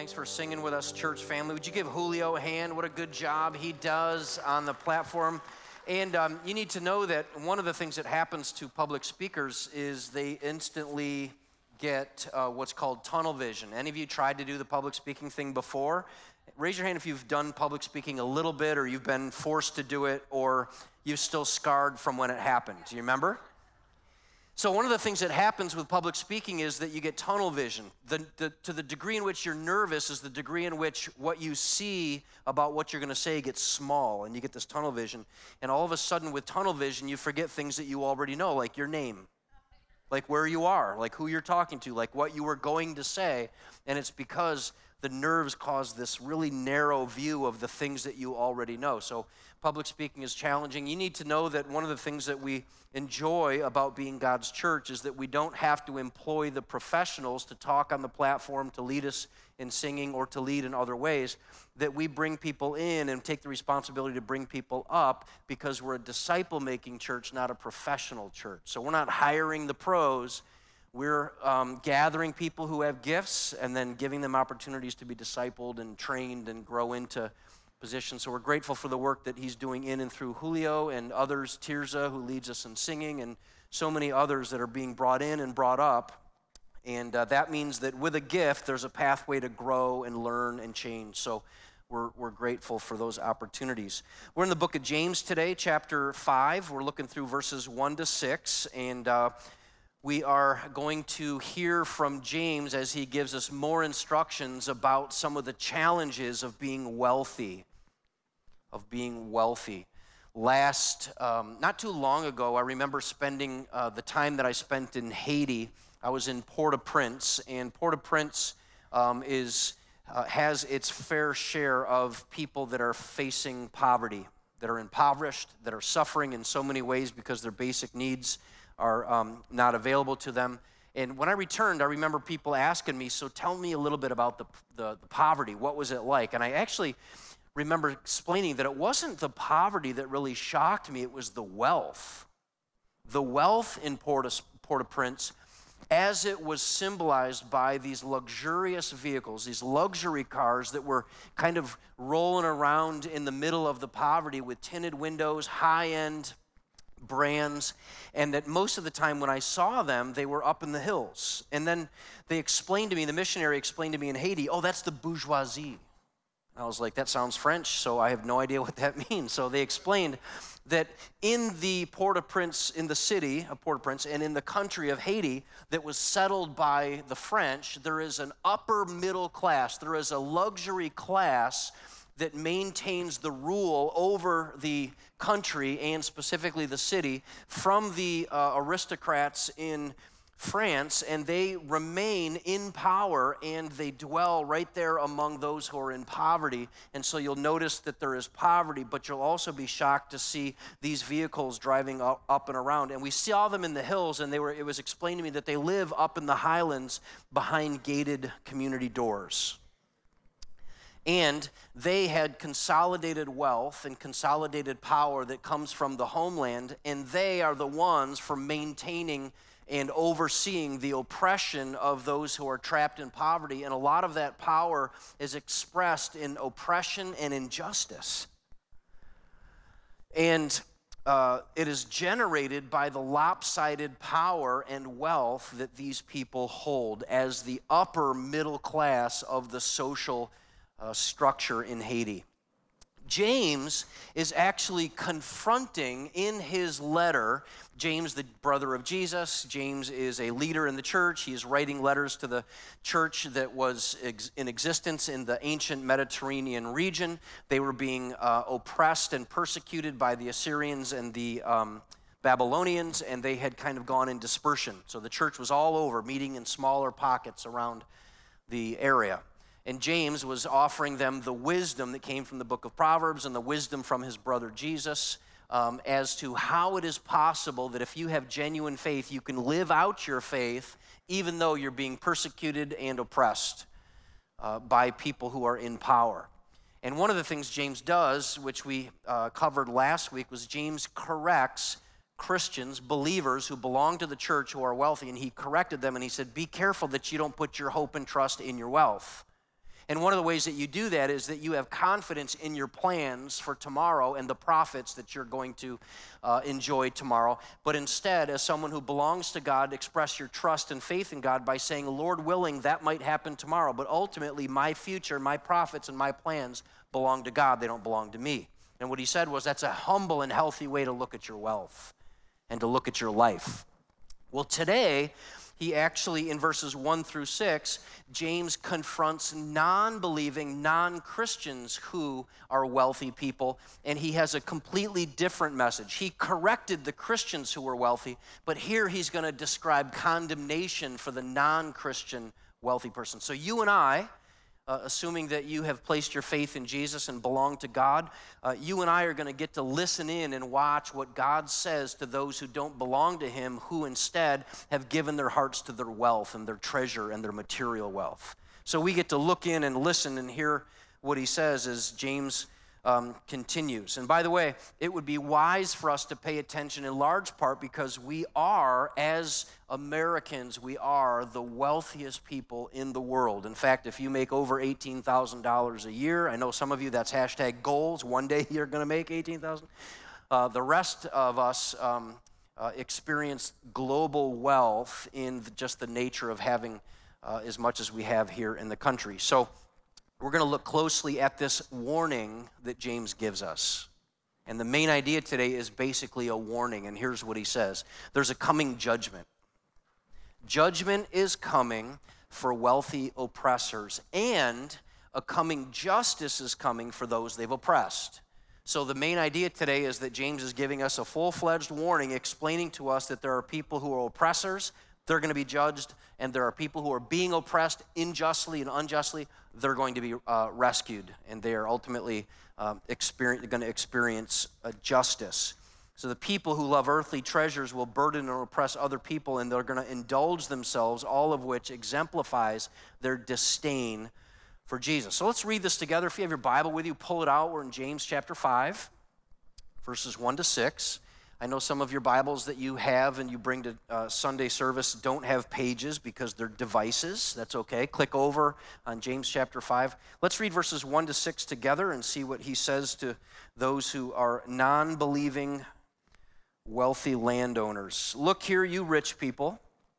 Thanks for singing with us, church family. Would you give Julio a hand? What a good job he does on the platform. And you need to know that one of the things that happens to public speakers is they instantly get what's called tunnel vision. Any of you tried to do the public speaking thing before? Raise your hand if you've done public speaking a little bit, or you've been forced to do it, or you're still scarred from when it happened. Do you remember? So one of the things that happens with public speaking is that you get tunnel vision. To the degree in which you're nervous is the degree in which what you see about what you're going to say gets small, and you get this tunnel vision. And all of a sudden with tunnel vision, you forget things that you already know, like your name, like where you are, like who you're talking to, like what you were going to say. And it's because the nerves cause this really narrow view of the things that you already know. So public speaking is challenging. You need to know that one of the things that we enjoy about being God's church is that we don't have to employ the professionals to talk on the platform, to lead us in singing, or to lead in other ways, that we bring people in and take the responsibility to bring people up because we're a disciple-making church, not a professional church. So we're not hiring the pros. We're gathering people who have gifts and then giving them opportunities to be discipled and trained and grow into positions. So we're grateful for the work that he's doing in and through Julio and others, Tirza, who leads us in singing, and so many others that are being brought in and brought up. And that means that with a gift, there's a pathway to grow and learn and change. So we're grateful for those opportunities. We're in the book of James today, chapter 5. We're looking through verses 1 to 6, and we are going to hear from James as he gives us more instructions about some of the challenges of being wealthy. Not too long ago, I remember spending the time that I spent in Haiti. I was in Port-au-Prince, and Port-au-Prince has its fair share of people that are facing poverty, that are impoverished, that are suffering in so many ways because their basic needs are not available to them. And when I returned, I remember people asking me, so tell me a little bit about the poverty. What was it like? And I actually remember explaining that it wasn't the poverty that really shocked me, it was the wealth. The wealth in Port-au-Prince, as it was symbolized by these luxurious vehicles, these luxury cars that were kind of rolling around in the middle of the poverty with tinted windows, high-end brands, and that most of the time when I saw them, they were up in the hills. And then they explained to me, the missionary explained to me in Haiti, oh, that's the bourgeoisie. I was like, that sounds French, so I have no idea what that means. So they explained that in the Port-au-Prince, in the city of Port-au-Prince, and in the country of Haiti that was settled by the French, there is an upper middle class, there is a luxury class that maintains the rule over the country and specifically the city from the aristocrats in France, and they remain in power and they dwell right there among those who are in poverty. And so you'll notice that there is poverty, but you'll also be shocked to see these vehicles driving up and around. And we saw them in the hills, and it was explained to me that they live up in the highlands behind gated community doors. And they had consolidated wealth and consolidated power that comes from the homeland, and they are the ones for maintaining and overseeing the oppression of those who are trapped in poverty. And a lot of that power is expressed in oppression and injustice. And it is generated by the lopsided power and wealth that these people hold as the upper middle class of the social structure in Haiti. James is actually confronting in his letter, James, the brother of Jesus. James is a leader in the church. He is writing letters to the church that was in existence in the ancient Mediterranean region. They were being oppressed and persecuted by the Assyrians and the Babylonians, and they had kind of gone in dispersion. So the church was all over, meeting in smaller pockets around the area. And James was offering them the wisdom that came from the book of Proverbs and the wisdom from his brother Jesus as to how it is possible that if you have genuine faith, you can live out your faith even though you're being persecuted and oppressed by people who are in power. And one of the things James does, which we covered last week, was James corrects Christians, believers who belong to the church who are wealthy, and he corrected them and he said, be careful that you don't put your hope and trust in your wealth. And one of the ways that you do that is that you have confidence in your plans for tomorrow and the profits that you're going to enjoy tomorrow. But instead, as someone who belongs to God, express your trust and faith in God by saying, Lord willing, that might happen tomorrow. But ultimately, my future, my profits, and my plans belong to God. They don't belong to me. And what he said was that's a humble and healthy way to look at your wealth and to look at your life. Well, today, he actually, in verses 1 through 6, James confronts non-believing, non-Christians who are wealthy people, and he has a completely different message. He corrected the Christians who were wealthy, but here he's going to describe condemnation for the non-Christian wealthy person. So you and I, assuming that you have placed your faith in Jesus and belong to God, you and I are going to get to listen in and watch what God says to those who don't belong to him, who instead have given their hearts to their wealth and their treasure and their material wealth. So we get to look in and listen and hear what he says as James continues. And by the way, it would be wise for us to pay attention in large part because we are, as Americans, we are the wealthiest people in the world. In fact, if you make over $18,000 a year, I know some of you, that's hashtag goals. One day you're going to make $18,000. The rest of us experience global wealth in just the nature of having as much as we have here in the country. So we're going to look closely at this warning that James gives us. And the main idea today is basically a warning, and here's what he says. There's a coming judgment. Judgment is coming for wealthy oppressors, and a coming justice is coming for those they've oppressed. So the main idea today is that James is giving us a full-fledged warning, explaining to us that there are people who are oppressors, they're going to be judged, and there are people who are being oppressed unjustly and unjustly, they're going to be rescued, and they are ultimately going to experience justice. So the people who love earthly treasures will burden and oppress other people, and they're going to indulge themselves, all of which exemplifies their disdain for Jesus. So let's read this together. If you have your Bible with you, pull it out. We're in James chapter 5, verses 1 to 6. I know some of your Bibles that you have and you bring to Sunday service don't have pages because they're devices. That's okay. Click over on James chapter 5. Let's read verses 1 to 6 together and see what he says to those who are non-believing, wealthy landowners. Look here, you rich people.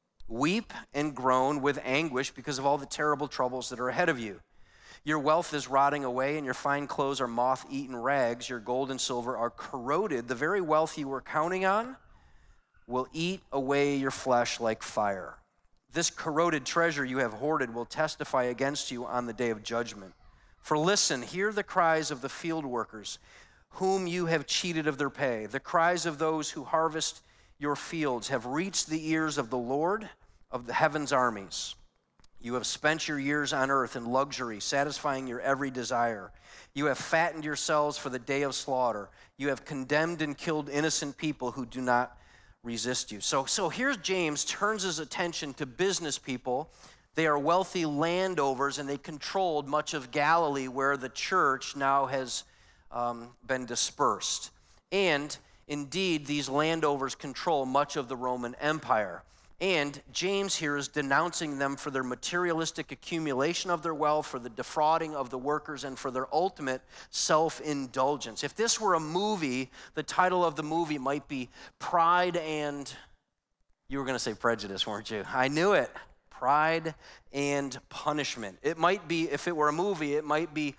Weep and groan with anguish because of all the terrible troubles that are ahead of you. Your wealth is rotting away, and your fine clothes are moth-eaten rags. Your gold and silver are corroded. The very wealth you were counting on will eat away your flesh like fire. This corroded treasure you have hoarded will testify against you on the day of judgment. For listen, hear the cries of the field workers, whom you have cheated of their pay. The cries of those who harvest your fields have reached the ears of the Lord of the heaven's armies. You have spent your years on earth in luxury, satisfying your every desire. You have fattened yourselves for the day of slaughter. You have condemned and killed innocent people who do not resist you. So here's James turns his attention to business people. They are wealthy landowners, and they controlled much of Galilee where the church now has been dispersed. And indeed, these landowners control much of the Roman Empire. And James here is denouncing them for their materialistic accumulation of their wealth, for the defrauding of the workers, and for their ultimate self-indulgence. If this were a movie, the title of the movie might be Pride and... You were going to say Prejudice, weren't you? I knew it. Pride and Punishment. It might be, if it were a movie, it might be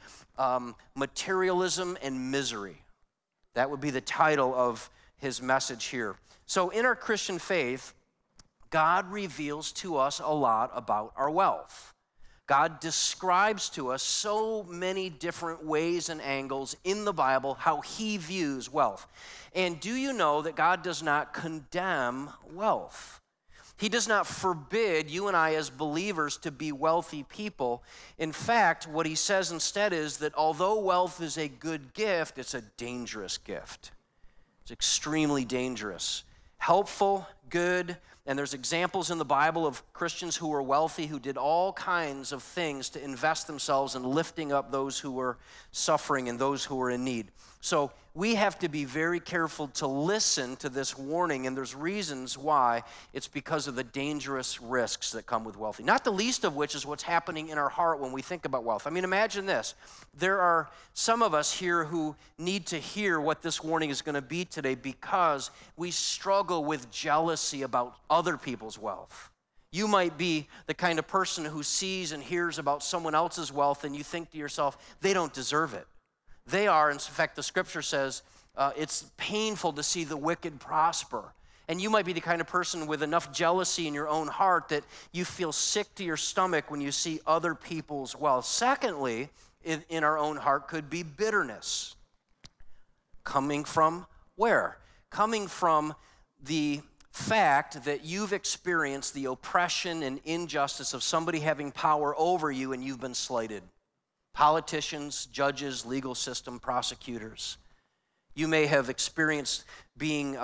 Materialism and Misery. That would be the title of his message here. So in our Christian faith, God reveals to us a lot about our wealth. God describes to us so many different ways and angles in the Bible how he views wealth. And do you know that God does not condemn wealth? He does not forbid you and I as believers to be wealthy people. In fact, what he says instead is that although wealth is a good gift, it's a dangerous gift. It's extremely dangerous. Helpful, good, and there's examples in the Bible of Christians who were wealthy who did all kinds of things to invest themselves in lifting up those who were suffering and those who were in need. So we have to be very careful to listen to this warning, and there's reasons why. It's because of the dangerous risks that come with wealthy. Not the least of which is what's happening in our heart when we think about wealth. I mean, imagine this. There are some of us here who need to hear what this warning is going to be today because we struggle with jealousy about other people's wealth. You might be the kind of person who sees and hears about someone else's wealth and you think to yourself, they don't deserve it. They are, in fact, the scripture says, it's painful to see the wicked prosper. And you might be the kind of person with enough jealousy in your own heart that you feel sick to your stomach when you see other people's wealth. Secondly, in our own heart could be bitterness. Coming from where? Coming from the fact that you've experienced the oppression and injustice of somebody having power over you and you've been slighted. Politicians, judges, legal system, prosecutors. You may have experienced being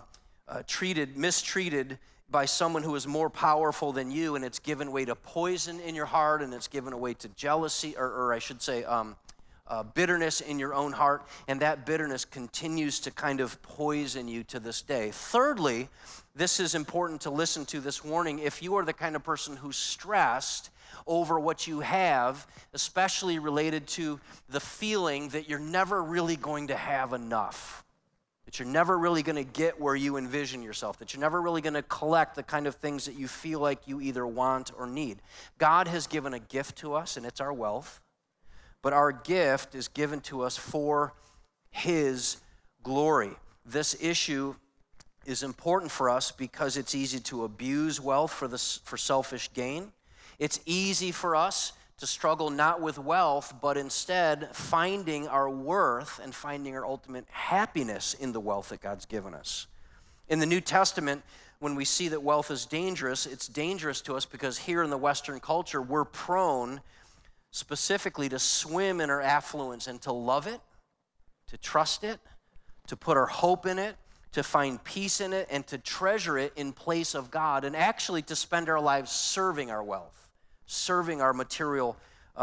mistreated by someone who is more powerful than you, and it's given way to poison in your heart, and it's given way to jealousy, or I should say bitterness in your own heart, and that bitterness continues to kind of poison you to this day. Thirdly, this is important to listen to this warning. If you are the kind of person who's stressed over what you have, especially related to the feeling that you're never really going to have enough, that you're never really going to get where you envision yourself, that you're never really going to collect the kind of things that you feel like you either want or need. God has given a gift to us, and it's our wealth, but our gift is given to us for His glory. This issue is important for us because it's easy to abuse wealth for selfish gain. It's easy for us to struggle not with wealth, but instead finding our worth and finding our ultimate happiness in the wealth that God's given us. In the New Testament, when we see that wealth is dangerous, it's dangerous to us because here in the Western culture, we're prone specifically to swim in our affluence and to love it, to trust it, to put our hope in it, to find peace in it, and to treasure it in place of God, and actually to spend our lives serving our wealth, serving our material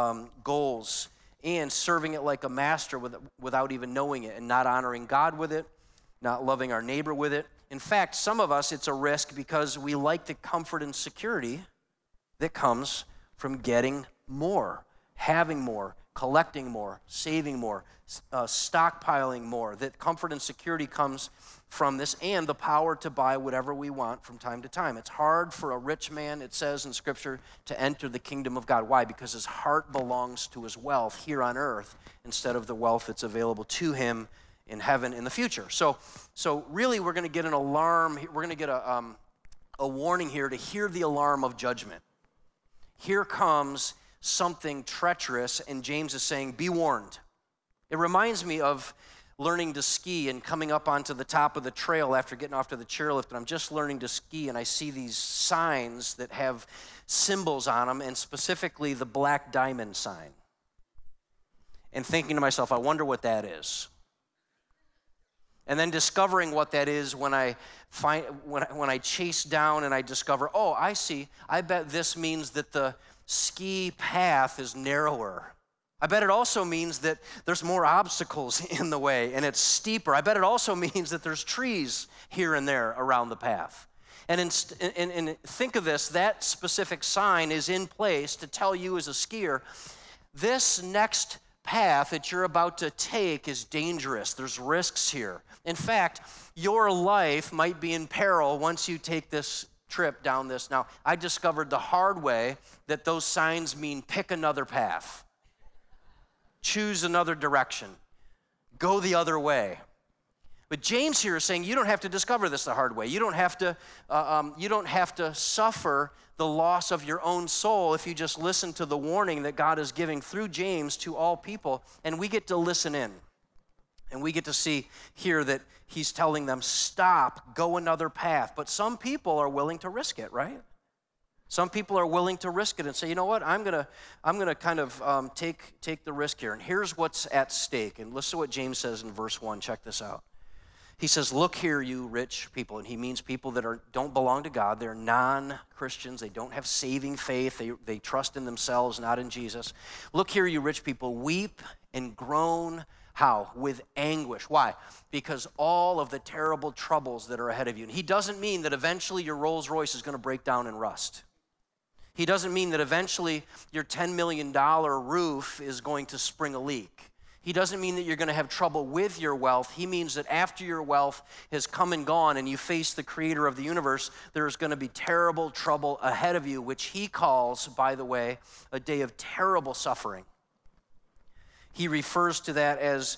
goals, and serving it like a master without even knowing it, and not honoring God with it, not loving our neighbor with it. In fact, some of us, it's a risk because we like the comfort and security that comes from getting more, having more, collecting more, saving more, stockpiling more. That comfort and security comes from this, and the power to buy whatever we want from time to time. It's hard for a rich man, it says in Scripture, to enter the kingdom of God. Why? Because his heart belongs to his wealth here on earth instead of the wealth that's available to him in heaven in the future. So really we're going to get an alarm. We're going to get a warning here to hear the alarm of judgment. Here comes something treacherous, and James is saying, be warned. It reminds me of learning to ski and coming up onto the top of the trail after getting off to the chairlift, and I'm just learning to ski, and I see these signs that have symbols on them, and specifically the black diamond sign. And thinking to myself, I wonder what that is. And then discovering what that is when I chase down and I discover, oh, I see, I bet this means that the ski path is narrower. I bet it also means that there's more obstacles in the way and it's steeper. I bet it also means that there's trees here and there around the path. And think of this, that specific sign is in place to tell you as a skier, this next path that you're about to take is dangerous. There's risks here. In fact, your life might be in peril once you take this trip down this. Now, I discovered the hard way that those signs mean pick another path. Choose another direction. Go the other way. But James here is saying you don't have to discover this the hard way. You don't have to suffer the loss of your own soul if you just listen to the warning that God is giving through James to all people, and we get to listen in. And we get to see here that he's telling them, stop, go another path. But some people are willing to risk it, right? Some people are willing to risk it and say, you know what, I'm gonna kind of take the risk here. And here's what's at stake. And listen to what James says in verse 1. Check this out. He says, look here, you rich people. And he means people that don't belong to God. They're non-Christians. They don't have saving faith. They trust in themselves, not in Jesus. Look here, you rich people. Weep and groan How? With anguish. Why? Because all of the terrible troubles that are ahead of you. And he doesn't mean that eventually your Rolls Royce is going to break down and rust. He doesn't mean that eventually your $10 million roof is going to spring a leak. He doesn't mean that you're going to have trouble with your wealth. He means that after your wealth has come and gone and you face the creator of the universe, there's going to be terrible trouble ahead of you, which he calls, by the way, a day of terrible suffering. He refers to that as,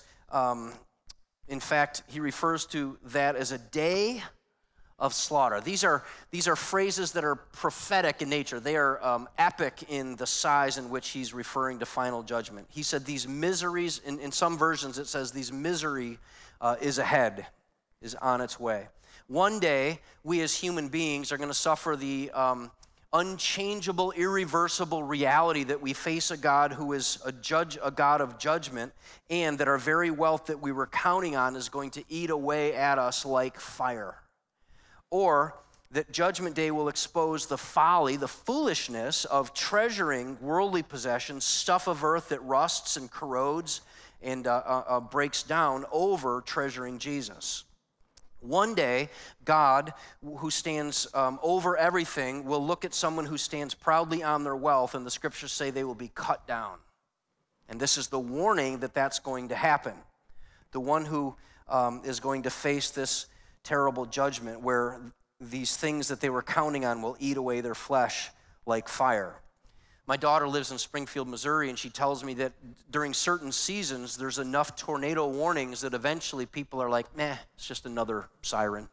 he refers to that as a day of slaughter. These are phrases that are prophetic in nature. They are epic in the size in which he's referring to final judgment. He said these miseries, in some versions it says these misery is ahead, is on its way. One day, we as human beings are going to suffer the unchangeable, irreversible reality that we face a God who is a God of judgment, and that our very wealth that we were counting on is going to eat away at us like fire. Or that Judgment Day will expose the folly, the foolishness of treasuring worldly possessions, stuff of earth that rusts and corrodes and breaks down, over treasuring Jesus. One day, God, who stands over everything, will look at someone who stands proudly on their wealth, and the scriptures say they will be cut down. And this is the warning that that's going to happen. The one who is going to face this terrible judgment, where these things that they were counting on will eat away their flesh like fire. My daughter lives in Springfield, Missouri, and she tells me that during certain seasons, there's enough tornado warnings that eventually people are like, nah, it's just another siren.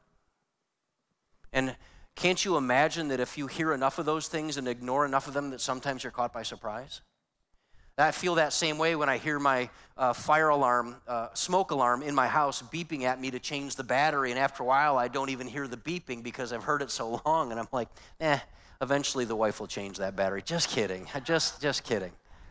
And can't you imagine that if you hear enough of those things and ignore enough of them, that sometimes you're caught by surprise? I feel that same way when I hear my fire alarm, smoke alarm in my house beeping at me to change the battery, and after a while I don't even hear the beeping because I've heard it so long, and I'm like, eventually the wife will change that battery. Just kidding, just kidding.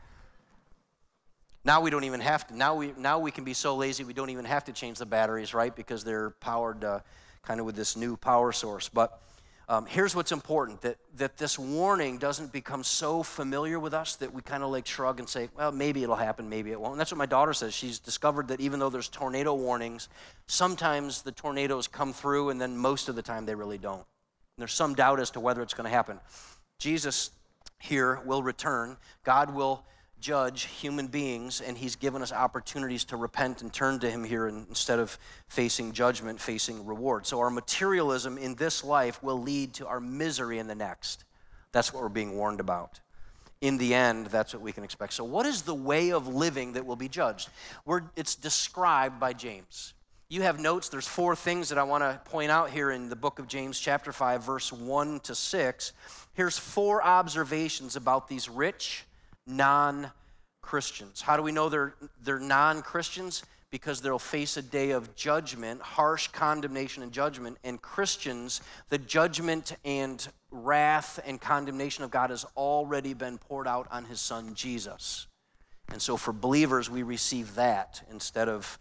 Now we don't even have to, now we can be so lazy we don't even have to change the batteries, right? Because they're powered kind of with this new power source. But here's what's important, that this warning doesn't become so familiar with us that we kind of like shrug and say, well, maybe it'll happen, maybe it won't. And that's what my daughter says. She's discovered that even though there's tornado warnings, sometimes the tornadoes come through, and then most of the time they really don't. And there's some doubt as to whether it's going to happen. Jesus here will return. God will judge human beings, and he's given us opportunities to repent and turn to him here, and instead of facing judgment, facing reward. So our materialism in this life will lead to our misery in the next. That's what we're being warned about. In the end, that's what we can expect. So what is the way of living that will be judged? It's described by James. You have notes. There's 4 things that I want to point out here in the book of James, chapter 5, verse 1 to 6. Here's 4 observations about these rich non-Christians. How do we know they're non-Christians? Because they'll face a day of judgment, harsh condemnation and judgment. And Christians, the judgment and wrath and condemnation of God has already been poured out on his son Jesus. And so for believers, we receive that instead of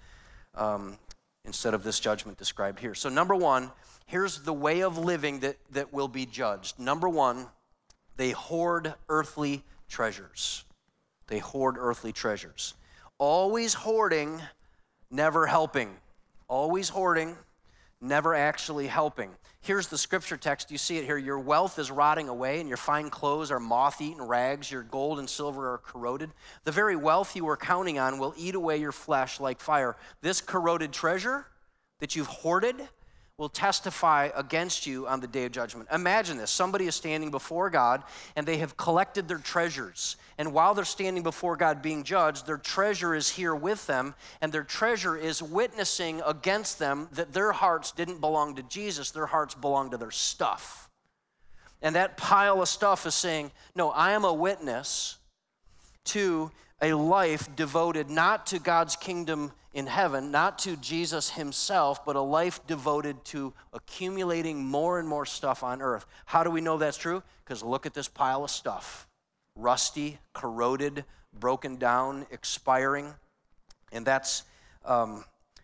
this judgment described here. So number 1, here's the way of living that will be judged. Number 1, they hoard earthly treasures. They hoard earthly treasures. Always hoarding, never helping. Always hoarding, never actually helping. Here's the scripture text. You see it here. Your wealth is rotting away, and your fine clothes are moth-eaten rags. Your gold and silver are corroded. The very wealth you were counting on will eat away your flesh like fire. This corroded treasure that you've hoarded will testify against you on the day of judgment. Imagine this. Somebody is standing before God, and they have collected their treasures. And while they're standing before God being judged, their treasure is here with them, and their treasure is witnessing against them that their hearts didn't belong to Jesus. Their hearts belong to their stuff. And that pile of stuff is saying, no, I am a witness to a life devoted not to God's kingdom in heaven, not to Jesus himself, but a life devoted to accumulating more and more stuff on earth. How do we know that's true? Because look at this pile of stuff. Rusty, corroded, broken down, expiring. And that's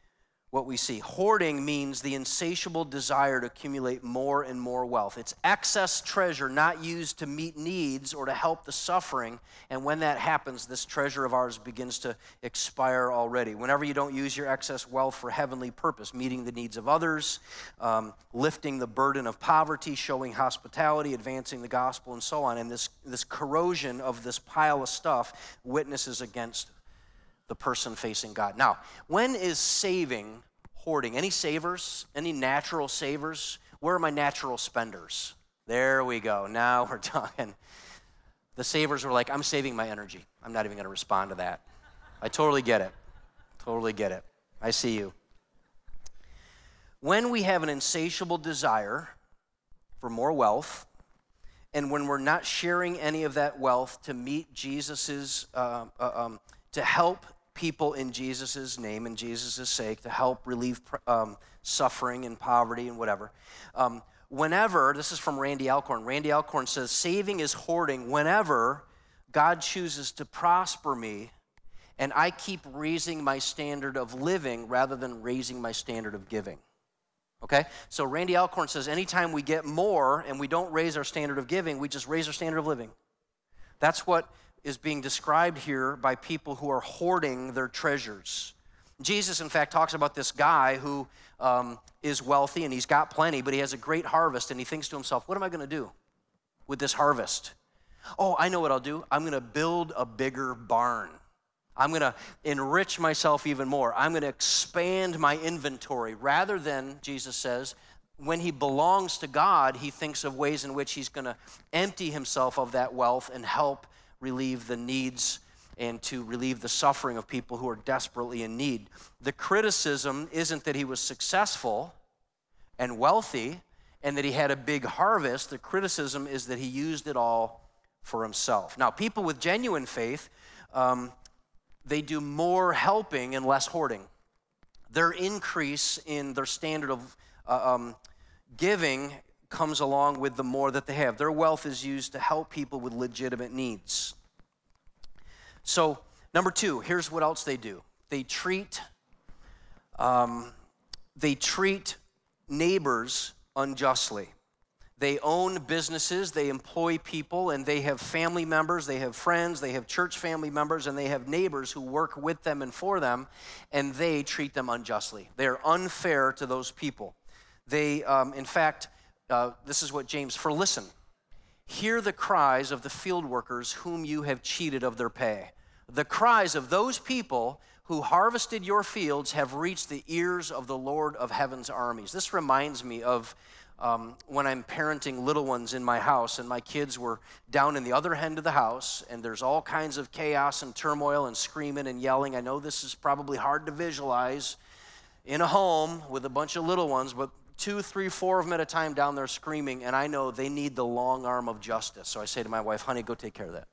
what we see. Hoarding means the insatiable desire to accumulate more and more wealth. It's excess treasure not used to meet needs or to help the suffering. And when that happens, this treasure of ours begins to expire already. Whenever you don't use your excess wealth for heavenly purpose, meeting the needs of others, lifting the burden of poverty, showing hospitality, advancing the gospel, and so on, and this corrosion of this pile of stuff witnesses against the person facing God. Now, when is saving hoarding? Any savers? Any natural savers? Where are my natural spenders? There we go. Now we're talking. The savers were like, I'm saving my energy. I'm not even going to respond to that. I totally get it. Totally get it. I see you. When we have an insatiable desire for more wealth, and when we're not sharing any of that wealth to meet Jesus's, to help people in Jesus' name, in Jesus' sake, to help relieve suffering and poverty and whatever. Whenever, this is from Randy Alcorn says, saving is hoarding whenever God chooses to prosper me and I keep raising my standard of living rather than raising my standard of giving. Okay? So Randy Alcorn says, anytime we get more and we don't raise our standard of giving, we just raise our standard of living. That's what is being described here by people who are hoarding their treasures. Jesus, in fact, talks about this guy who is wealthy and he's got plenty, but he has a great harvest, and he thinks to himself, what am I going to do with this harvest? Oh, I know what I'll do. I'm going to build a bigger barn. I'm going to enrich myself even more. I'm going to expand my inventory. Rather than, Jesus says, when he belongs to God, he thinks of ways in which he's going to empty himself of that wealth and help relieve the needs and to relieve the suffering of people who are desperately in need. The criticism isn't that he was successful and wealthy and that he had a big harvest. The criticism is that he used it all for himself. Now, people with genuine faith, they do more helping and less hoarding. Their increase in their standard of giving comes along with the more that they have. Their wealth is used to help people with legitimate needs. So, number two, here's what else they do. They treat neighbors unjustly. They own businesses, they employ people, and they have family members, they have friends, they have church family members, and they have neighbors who work with them and for them, and they treat them unjustly. They are unfair to those people. They, in fact, this is what James, for listen, hear the cries of the field workers whom you have cheated of their pay. The cries of those people who harvested your fields have reached the ears of the Lord of heaven's armies. This reminds me of when I'm parenting little ones in my house, and my kids were down in the other end of the house, and there's all kinds of chaos and turmoil and screaming and yelling. I know this is probably hard to visualize in a home with a bunch of little ones, but 2, 3, 4 of them at a time down there screaming, and I know they need the long arm of justice. So I say to my wife, honey, go take care of that.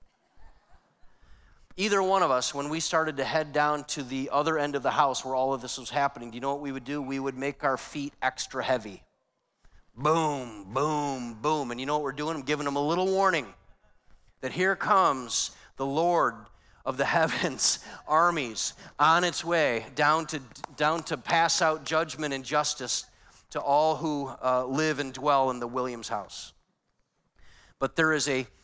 Either one of us, when we started to head down to the other end of the house where all of this was happening, do you know what we would do? We would make our feet extra heavy. Boom, boom, boom. And you know what we're doing? I'm giving them a little warning that here comes the Lord of the heavens armies on its way down to pass out judgment and justice to all who live and dwell in the Williams house. But there is a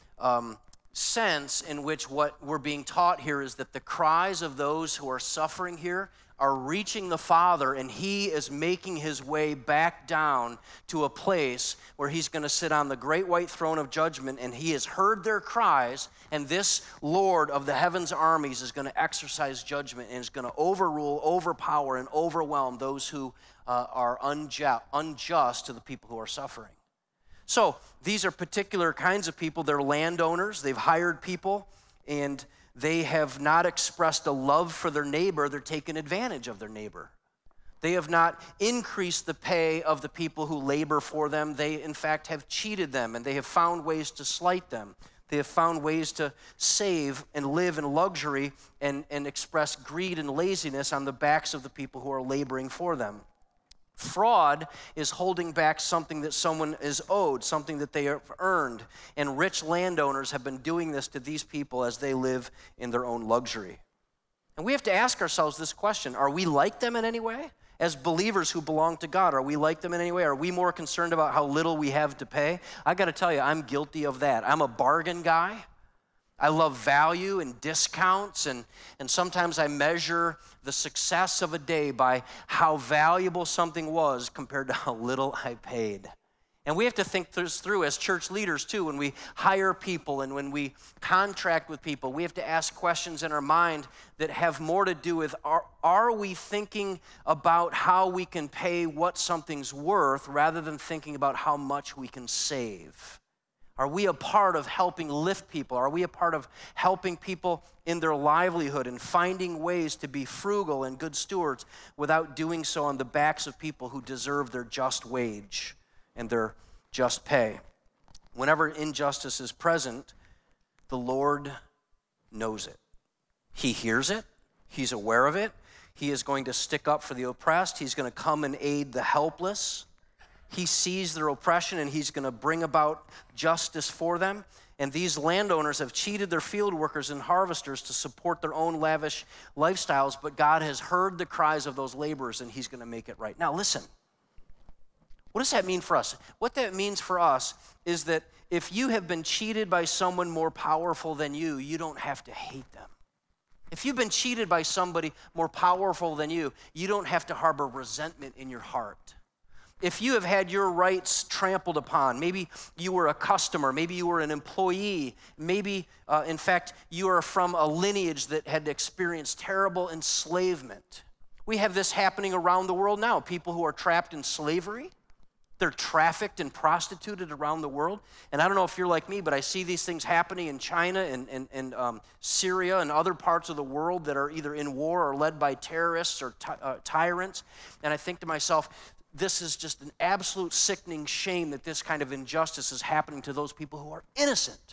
sense in which what we're being taught here is that the cries of those who are suffering here are reaching the Father, and he is making his way back down to a place where he's going to sit on the great white throne of judgment, and he has heard their cries, and this Lord of the heavens armies is going to exercise judgment and is going to overrule, overpower, and overwhelm those who are unjust to the people who are suffering. So these are particular kinds of people. They're landowners. They've hired people, and they have not expressed a love for their neighbor. They're taking advantage of their neighbor. They have not increased the pay of the people who labor for them. They, in fact, have cheated them, and they have found ways to slight them. They have found ways to save and live in luxury and express greed and laziness on the backs of the people who are laboring for them. Fraud is holding back something that someone is owed, something that they have earned. And rich landowners have been doing this to these people as they live in their own luxury. And we have to ask ourselves this question: are we like them in any way? As believers who belong to God, are we like them in any way? Are we more concerned about how little we have to pay? I got to tell you, I'm guilty of that. I'm a bargain guy. I love value and discounts, and sometimes I measure the success of a day by how valuable something was compared to how little I paid. And we have to think this through as church leaders too. When we hire people and when we contract with people, we have to ask questions in our mind that have more to do with, are we thinking about how we can pay what something's worth rather than thinking about how much we can save? Are we a part of helping lift people? Are we a part of helping people in their livelihood and finding ways to be frugal and good stewards without doing so on the backs of people who deserve their just wage and their just pay? Whenever injustice is present, the Lord knows it. He hears it. He's aware of it. He is going to stick up for the oppressed. He's going to come and aid the helpless. He sees their oppression, and he's going to bring about justice for them. And these landowners have cheated their field workers and harvesters to support their own lavish lifestyles, but God has heard the cries of those laborers, and he's going to make it right. Now, listen. What does that mean for us? What that means for us is that if you have been cheated by someone more powerful than you don't have to hate them. If you've been cheated by somebody more powerful than you don't have to harbor resentment in your heart. If you have had your rights trampled upon, maybe you were a customer, maybe you were an employee, maybe, in fact, you are from a lineage that had experienced terrible enslavement. We have this happening around the world now. People who are trapped in slavery, they're trafficked and prostituted around the world. And I don't know if you're like me, but I see these things happening in China and Syria and other parts of the world that are either in war or led by terrorists or tyrants. And I think to myself, this is just an absolute sickening shame that this kind of injustice is happening to those people who are innocent.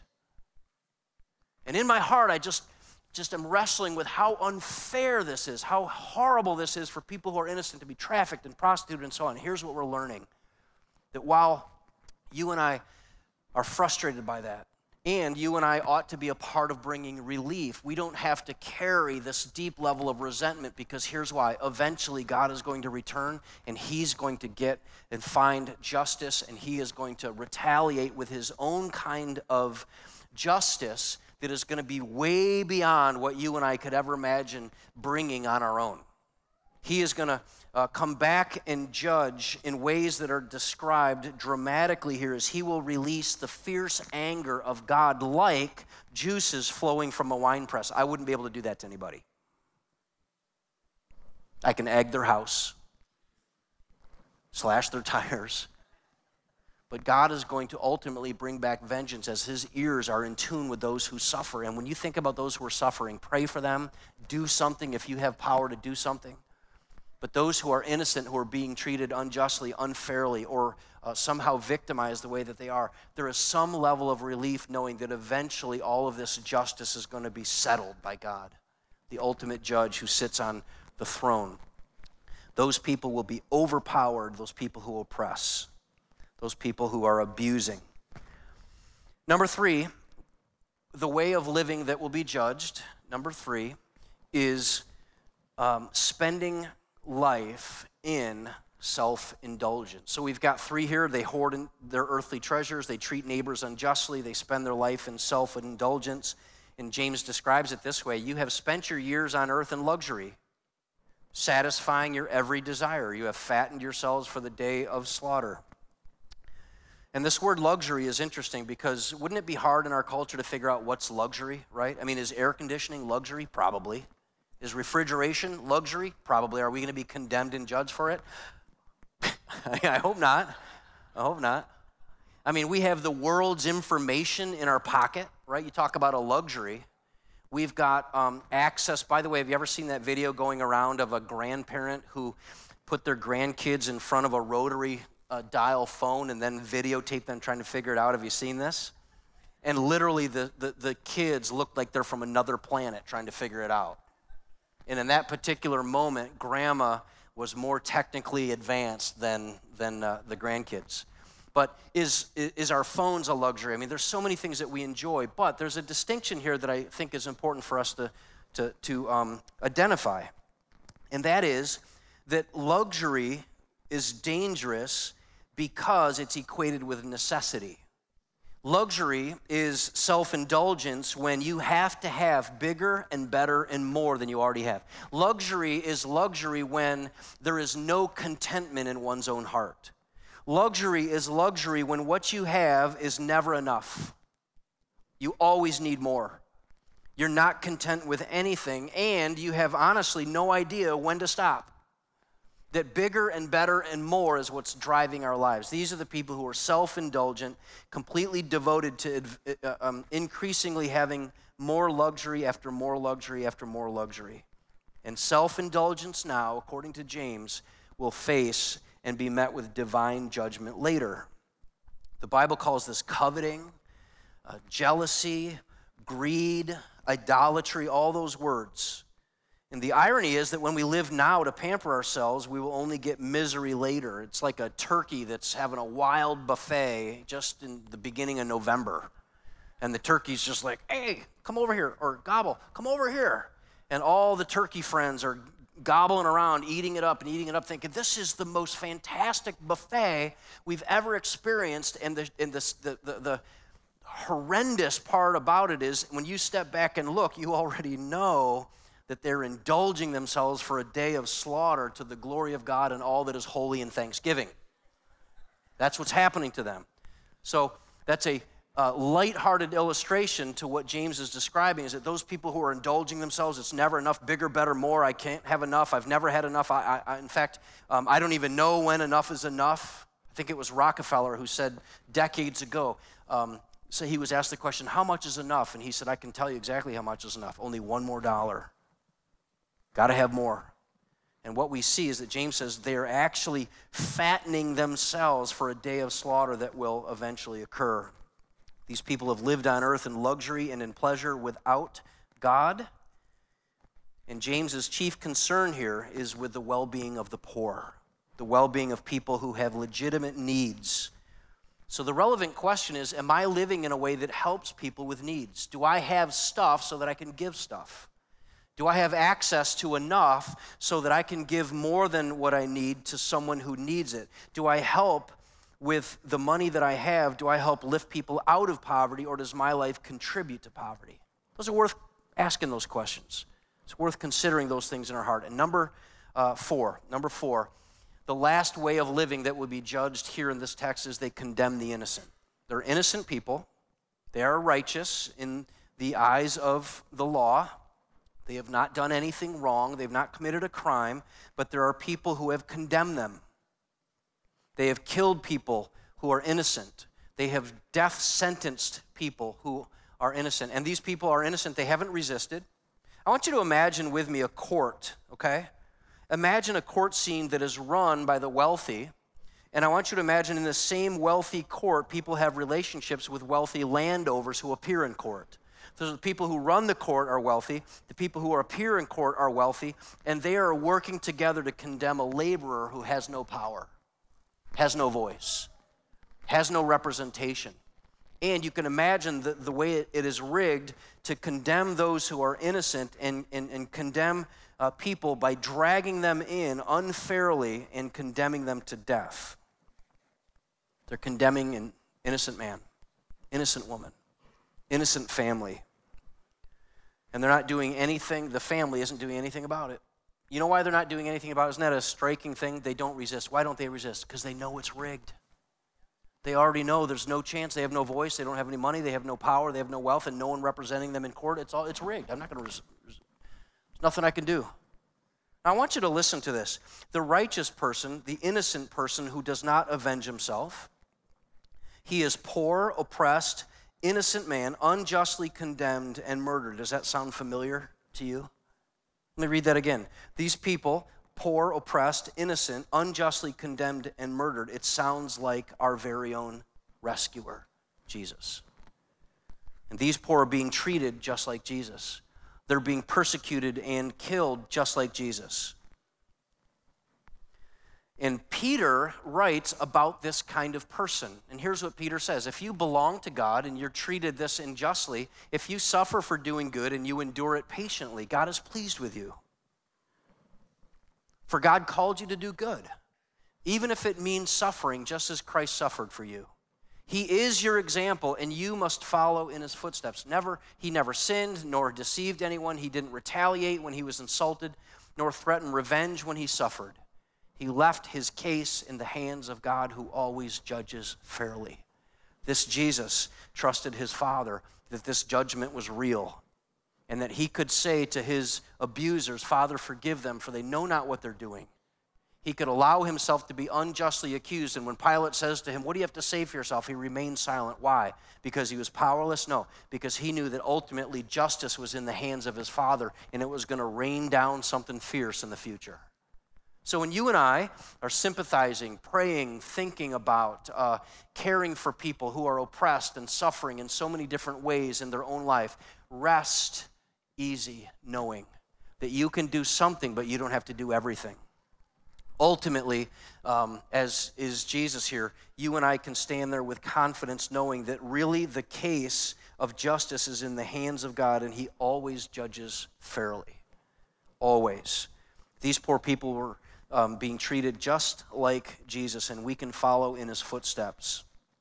And in my heart, I just am wrestling with how unfair this is, how horrible this is for people who are innocent to be trafficked and prostituted and so on. Here's what we're learning. That while you and I are frustrated by that, and you and I ought to be a part of bringing relief, we don't have to carry this deep level of resentment, because here's why. Eventually, God is going to return, and he's going to get and find justice, and he is going to retaliate with his own kind of justice that is going to be way beyond what you and I could ever imagine bringing on our own. He is going to come back and judge in ways that are described dramatically here, as he will release the fierce anger of God like juices flowing from a wine press. I wouldn't be able to do that to anybody. I can egg their house, slash their tires, but God is going to ultimately bring back vengeance as his ears are in tune with those who suffer. And when you think about those who are suffering, pray for them, do something if you have power to do something. But those who are innocent, who are being treated unjustly, unfairly, or somehow victimized the way that they are, there is some level of relief knowing that eventually all of this justice is going to be settled by God, the ultimate judge who sits on the throne. Those people will be overpowered, those people who oppress, those people who are abusing. Number 3, the way of living that will be judged, number 3, is spending life in self-indulgence. So we've got 3 here. They hoard their earthly treasures. They treat neighbors unjustly. They spend their life in self-indulgence. And James describes it this way: you have spent your years on earth in luxury, satisfying your every desire. You have fattened yourselves for the day of slaughter. And this word luxury is interesting, because wouldn't it be hard in our culture to figure out what's luxury, right? I mean, is air conditioning luxury? Probably. Is refrigeration luxury? Probably. Are we going to be condemned and judged for it? I hope not. I hope not. I mean, we have the world's information in our pocket, right? You talk about a luxury. We've got access. By the way, have you ever seen that video going around of a grandparent who put their grandkids in front of a rotary dial phone and then videotape them trying to figure it out? Have you seen this? And literally the kids look like they're from another planet trying to figure it out. And in that particular moment, grandma was more technically advanced than the grandkids. But is our phones a luxury? I mean, there's so many things that we enjoy, but there's a distinction here that I think is important for us to identify. And that is that luxury is dangerous because it's equated with necessity. Luxury is self-indulgence when you have to have bigger and better and more than you already have. Luxury is luxury when there is no contentment in one's own heart. Luxury is luxury when what you have is never enough. You always need more. You're not content with anything, and you have honestly no idea when to stop. That bigger and better and more is what's driving our lives. These are the people who are self-indulgent, completely devoted to increasingly having more luxury after more luxury after more luxury. And self-indulgence now, according to James, will face and be met with divine judgment later. The Bible calls this coveting, jealousy, greed, idolatry, all those words. And the irony is that when we live now to pamper ourselves, we will only get misery later. It's like a turkey that's having a wild buffet just in the beginning of November. And the turkey's just like, hey, come over here, or gobble, come over here. And all the turkey friends are gobbling around, eating it up, thinking, this is the most fantastic buffet we've ever experienced. And the horrendous part about it is when you step back and look, you already know that they're indulging themselves for a day of slaughter to the glory of God and all that is holy in thanksgiving. That's what's happening to them. So that's a lighthearted illustration to what James is describing, is that those people who are indulging themselves, it's never enough, bigger, better, more, I can't have enough, I've never had enough, in fact, I don't even know when enough is enough. I think it was Rockefeller who said decades ago, so he was asked the question, how much is enough? And he said, I can tell you exactly how much is enough, only $1 more. Got to have more. And what we see is that James says they are actually fattening themselves for a day of slaughter that will eventually occur. These people have lived on earth in luxury and in pleasure without God. And James's chief concern here is with the well-being of the poor, the well-being of people who have legitimate needs. So the relevant question is, am I living in a way that helps people with needs? Do I have stuff so that I can give stuff? Do I have access to enough so that I can give more than what I need to someone who needs it? Do I help with the money that I have? Do I help lift people out of poverty, or does my life contribute to poverty? Those are worth asking those questions. It's worth considering those things in our heart. And number four, the last way of living that will be judged here in this text is they condemn the innocent. They're innocent people. They are righteous in the eyes of the law. They have not done anything wrong. They've not committed a crime, but there are people who have condemned them. They have killed people who are innocent. They have death sentenced people who are innocent. And these people are innocent. They haven't resisted. I want you to imagine with me a court, okay? Imagine a court scene that is run by the wealthy. And I want you to imagine in the same wealthy court, people have relationships with wealthy landowners who appear in court. So the people who run the court are wealthy, the people who appear in court are wealthy, and they are working together to condemn a laborer who has no power, has no voice, has no representation. And you can imagine the way it is rigged to condemn those who are innocent and condemn people by dragging them in unfairly and condemning them to death. They're condemning an innocent man, innocent woman, innocent family. And they're not doing anything, the family isn't doing anything about it. You know why they're not doing anything about it? Isn't that a striking thing? They don't resist. Why don't they resist? Because they know it's rigged. They already know there's no chance. They have no voice. They don't have any money. They have no power. They have no wealth, and no one representing them in court. It's rigged. I'm not going to resist. There's nothing I can do. Now, I want you to listen to this. The righteous person, the innocent person who does not avenge himself, he is poor, oppressed, innocent man, unjustly condemned and murdered. Does that sound familiar to you? Let me read that again. These people, poor, oppressed, innocent, unjustly condemned and murdered. It sounds like our very own rescuer, Jesus. And these poor are being treated just like Jesus. They're being persecuted and killed just like Jesus. And Peter writes about this kind of person. And here's what Peter says. If you belong to God and you're treated this unjustly, if you suffer for doing good and you endure it patiently, God is pleased with you. For God called you to do good, even if it means suffering, just as Christ suffered for you. He is your example, and you must follow in his footsteps. He never sinned, nor deceived anyone. He didn't retaliate when he was insulted, nor threaten revenge when he suffered. He left his case in the hands of God, who always judges fairly. This Jesus trusted his Father that this judgment was real, and that he could say to his abusers, Father, forgive them, for they know not what they're doing. He could allow himself to be unjustly accused, and when Pilate says to him, what do you have to say for yourself? He remained silent. Why? Because he was powerless? No, because he knew that ultimately justice was in the hands of his Father, and it was going to rain down something fierce in the future. So when you and I are sympathizing, praying, thinking about, caring for people who are oppressed and suffering in so many different ways in their own life, rest easy knowing that you can do something, but you don't have to do everything. Ultimately, as is Jesus here, you and I can stand there with confidence knowing that really the case of justice is in the hands of God, and he always judges fairly. Always. These poor people were being treated just like Jesus, and we can follow in his footsteps.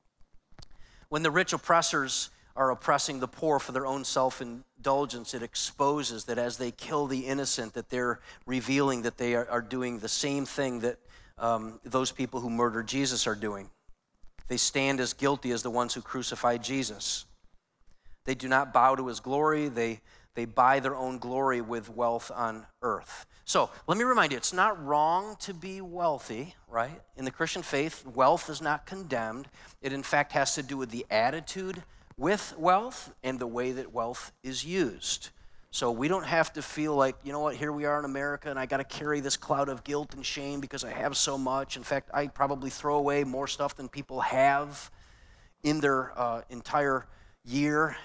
When the rich oppressors are oppressing the poor for their own self-indulgence, it exposes that as they kill the innocent, that they're revealing that they are doing the same thing that those people who murdered Jesus are doing. They stand as guilty as the ones who crucified Jesus. They do not bow to his glory. They buy their own glory with wealth on earth. So let me remind you, it's not wrong to be wealthy, right? In the Christian faith, wealth is not condemned. It in fact has to do with the attitude with wealth and the way that wealth is used. So we don't have to feel like, you know what, here we are in America and I got to carry this cloud of guilt and shame because I have so much. In fact, I probably throw away more stuff than people have in their entire year.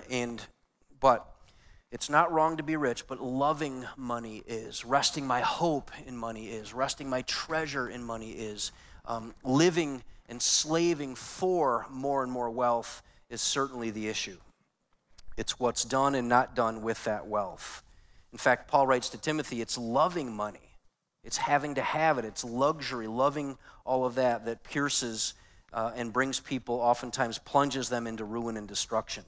But it's not wrong to be rich, but loving money is. Resting my hope in money is. Resting my treasure in money is. Living and slaving for more and more wealth is certainly the issue. It's what's done and not done with that wealth. In fact, Paul writes to Timothy, it's loving money. It's having to have it. It's luxury, loving all of that pierces and brings people, oftentimes plunges them into ruin and destruction.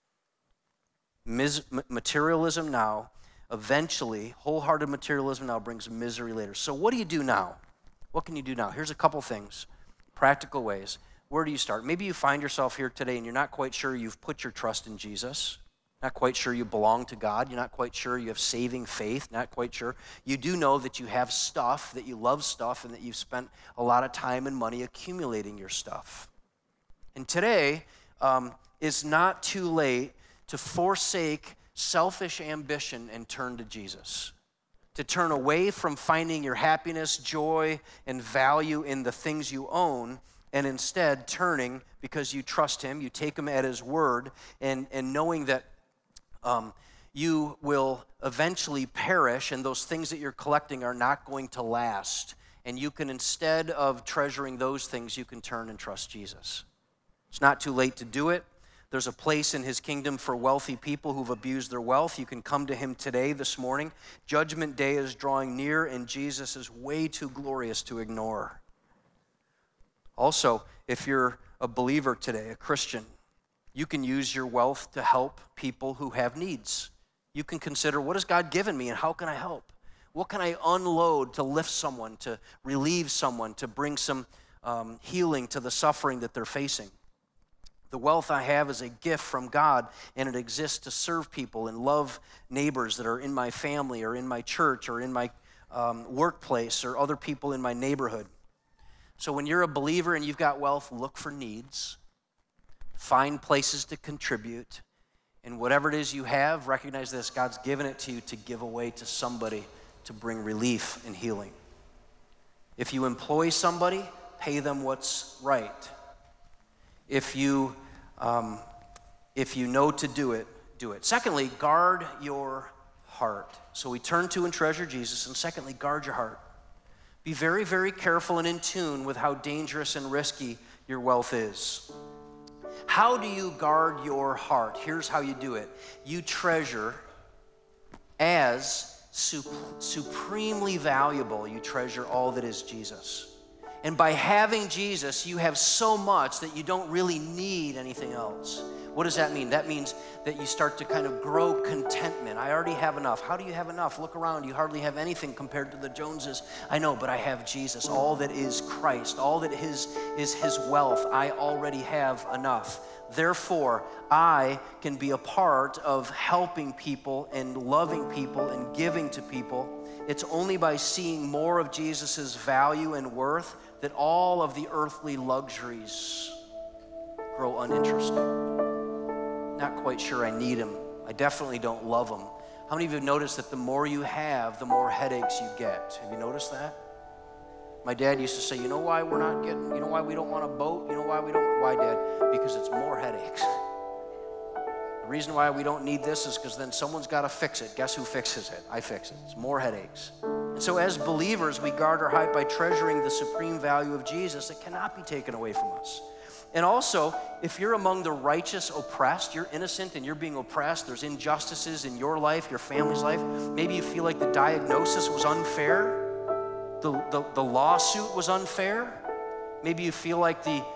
Materialism now, eventually, wholehearted materialism now brings misery later. So what do you do now? What can you do now? Here's a couple things, practical ways. Where do you start? Maybe you find yourself here today and you're not quite sure you've put your trust in Jesus, not quite sure you belong to God, you're not quite sure you have saving faith, not quite sure. You do know that you have stuff, that you love stuff, and that you've spent a lot of time and money accumulating your stuff. And today is not too late to forsake selfish ambition and turn to Jesus. To turn away from finding your happiness, joy, and value in the things you own, and instead turning, because you trust him, you take him at his word, and knowing that you will eventually perish, and those things that you're collecting are not going to last. And you can, instead of treasuring those things, you can turn and trust Jesus. It's not too late to do it. There's a place in his kingdom for wealthy people who've abused their wealth. You can come to him today, this morning. Judgment Day is drawing near, and Jesus is way too glorious to ignore. Also, if you're a believer today, a Christian, you can use your wealth to help people who have needs. You can consider, what has God given me and how can I help? What can I unload to lift someone, to relieve someone, to bring some healing to the suffering that they're facing? The wealth I have is a gift from God, and it exists to serve people and love neighbors that are in my family or in my church or in my workplace or other people in my neighborhood. So when you're a believer and you've got wealth, look for needs, find places to contribute, and whatever it is you have, recognize this, God's given it to you to give away to somebody to bring relief and healing. If you employ somebody, pay them what's right. If you know to do it, do it. Secondly, guard your heart. So we turn to and treasure Jesus, and secondly, guard your heart. Be very, very careful and in tune with how dangerous and risky your wealth is. How do you guard your heart? Here's how you do it. You treasure as supremely valuable, you treasure all that is Jesus. And by having Jesus, you have so much that you don't really need anything else. What does that mean? That means that you start to kind of grow contentment. I already have enough. How do you have enough? Look around. You hardly have anything compared to the Joneses. I know, but I have Jesus. All that is Christ, all that is his wealth, I already have enough. Therefore, I can be a part of helping people and loving people and giving to people. It's only by seeing more of Jesus's value and worth that all of the earthly luxuries grow uninteresting. Not quite sure I need him. I definitely don't love him. How many of you have noticed that the more you have, the more headaches you get? Have you noticed that? My dad used to say, you know why we're not getting, you know why we don't want a boat? You know why we don't, why, Dad? Because it's more headaches. The reason why we don't need this is because then someone's got to fix it. Guess who fixes it? I fix it. It's more headaches. And so as believers, we guard our heart by treasuring the supreme value of Jesus that cannot be taken away from us. And also, if you're among the righteous oppressed, you're innocent and you're being oppressed, there's injustices in your life, your family's life, maybe you feel like the diagnosis was unfair, the lawsuit was unfair, maybe you feel like the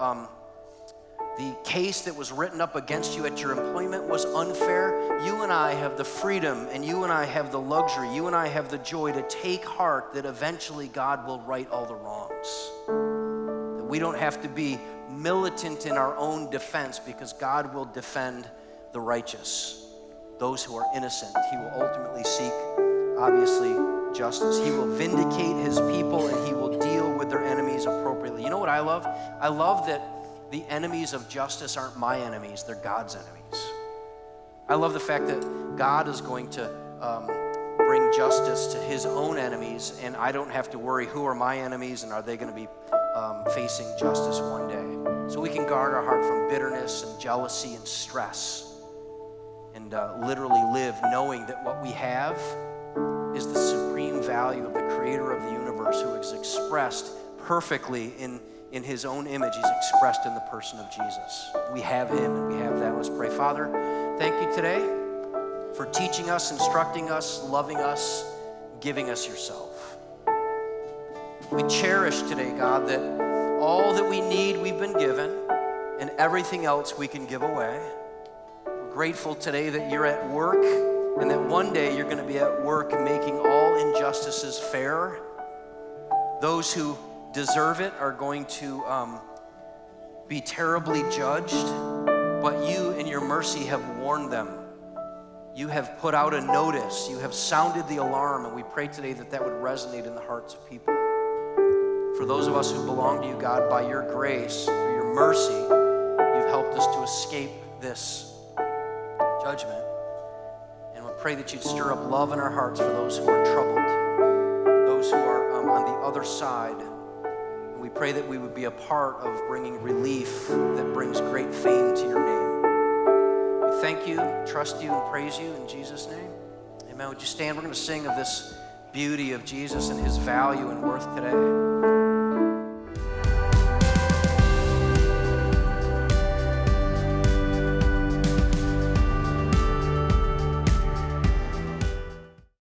case that was written up against you at your employment was unfair. You and I have the freedom, and you and I have the luxury, you and I have the joy to take heart that eventually God will right all the wrongs. That we don't have to be militant in our own defense, because God will defend the righteous. Those who are innocent, he will ultimately seek, obviously, justice. He will vindicate his people, and he will deal with their enemies appropriately. You know what I love? I love that the enemies of justice aren't my enemies, they're God's enemies. I love the fact that God is going to bring justice to his own enemies, and I don't have to worry who are my enemies and are they going to be facing justice one day. So we can guard our heart from bitterness and jealousy and stress, and literally live knowing that what we have is the supreme value of the creator of the universe, who is expressed perfectly in his own image. He's expressed in the person of Jesus. We have him and we have that. Let's pray. Father, thank you today for teaching us, instructing us, loving us, giving us yourself. We cherish today, God, that all that we need we've been given, and everything else we can give away. We're grateful today that you're at work, and that one day you're going to be at work making all injustices fair. Those who deserve it are going to be terribly judged, but you in your mercy have warned them. You have put out a notice. You have sounded the alarm, and we pray today that that would resonate in the hearts of people. For those of us who belong to you, God, by your grace, through your mercy, you've helped us to escape this judgment. And we pray that you'd stir up love in our hearts for those who are troubled, those who are on the other side. And we pray that we would be a part of bringing relief that brings great fame to your name. We thank you, trust you, and praise you in Jesus' name. Amen. Would you stand? We're going to sing of this beauty of Jesus and his value and worth today.